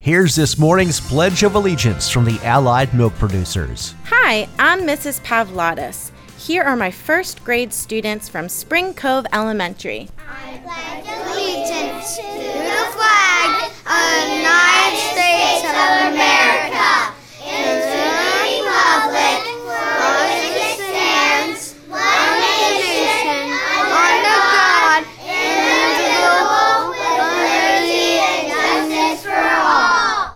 Here's this morning's Pledge of Allegiance from the Allied Milk Producers. Hi, I'm Mrs. Pavlatis. Here are my first grade students from Spring Cove Elementary. I pledge allegiance to the flag of the United States